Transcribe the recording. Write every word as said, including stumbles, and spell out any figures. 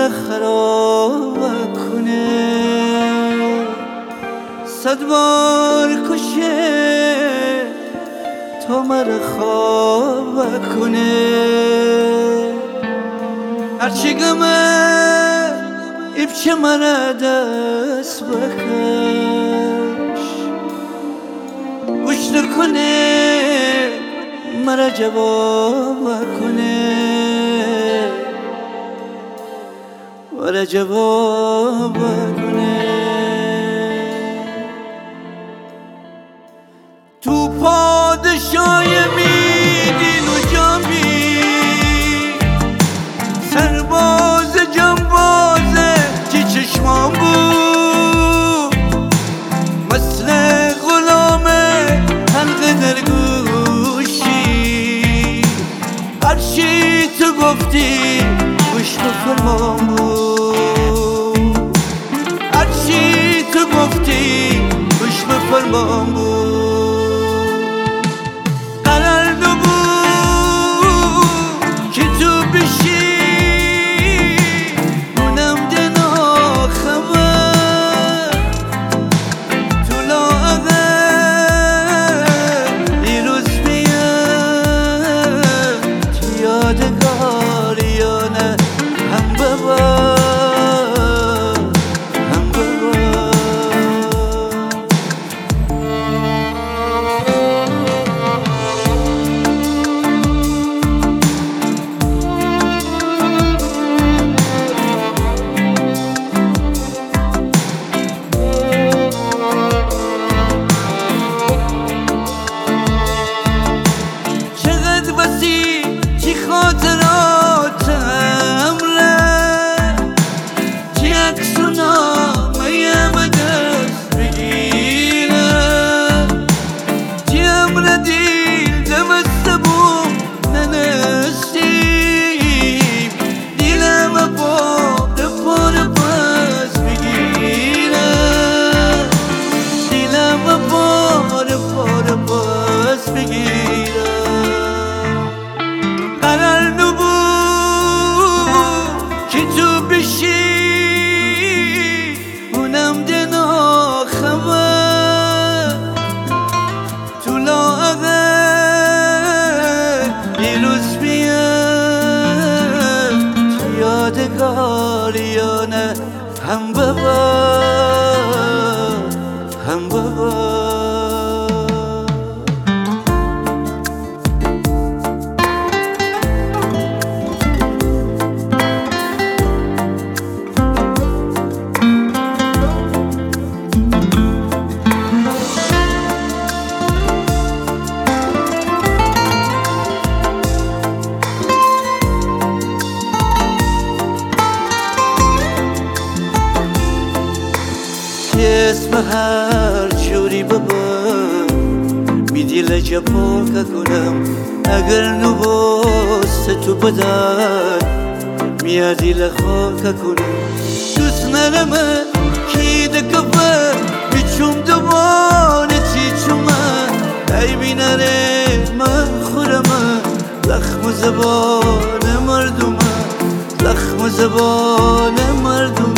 مرا خراب کنه، صد بار کشه تا مرا خواب کنه. هرچی گمه ایبچه مرا دست بکش، گوش نکنه مرا جواب کنه، مرا جواب کنه. تو پادشای میدین و جامی، سرباز جنبازه چی چشمان بود، مثل غلامه حلقه در گوشی، هرچی تو گفتی گوش بفرمان بود، هرچی تو گفتی گوش بفرمان بود. قرار نبود که تو بشی اونم دنا خبر، تو لاغر یه روز بیاد تو یادگار یا نه، هم بابا هم بابا. اسم هر جوری بابا میدی لجبا که کنم، اگر نباست تو بدن میادی لخوا که کنم. دوست نرمه کی دکفه بیچوم دوانه تی چومه، ای بیناره من خورمه لخم زبان مردمه، لخم زبان مردمه.